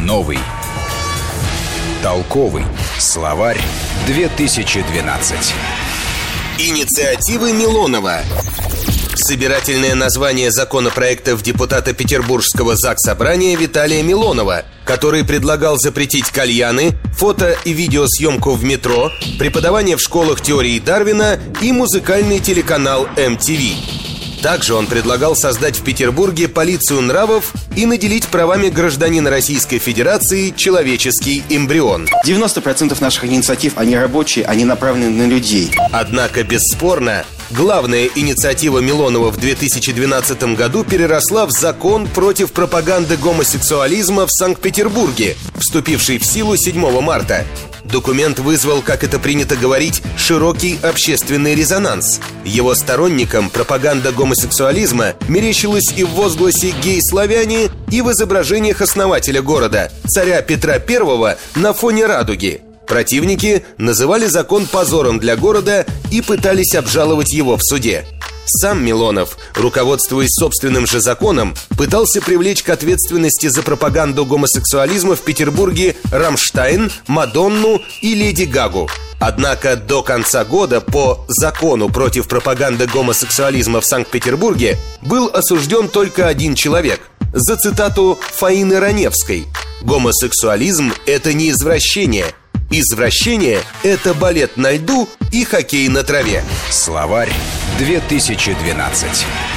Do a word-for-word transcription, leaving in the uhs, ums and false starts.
Новый, толковый словарь две тысячи двенадцать. Инициативы Милонова. Собирательное название законопроектов депутата Петербургского Заксобрания Виталия Милонова, который предлагал запретить кальяны, фото- и видеосъемку в метро, преподавание в школах теории Дарвина и музыкальный телеканал эм ти ви. Также он предлагал создать в Петербурге полицию нравов и наделить правами гражданина Российской Федерации человеческий эмбрион. девяносто процентов наших инициатив, они рабочие, они направлены на людей. Однако, бесспорно, главная инициатива Милонова в две тысячи двенадцатом году переросла в закон против пропаганды гомосексуализма в Санкт-Петербурге, вступивший в силу седьмого марта. Документ вызвал, как это принято говорить, широкий общественный резонанс. Его сторонникам пропаганда гомосексуализма мерещилась и в возгласе «гей-славяне», и в изображениях основателя города, царя Петра Первого, на фоне радуги. Противники называли закон позором для города и пытались обжаловать его в суде. Сам Милонов, руководствуясь собственным же законом, пытался привлечь к ответственности за пропаганду гомосексуализма в Петербурге Рамштайн, Мадонну и Леди Гагу. Однако до конца года по закону против пропаганды гомосексуализма в Санкт-Петербурге был осужден только один человек за цитату Фаины Раневской: «Гомосексуализм – это не извращение. Извращение – это балет на льду и хоккей на траве». Словарь две тысячи двенадцать.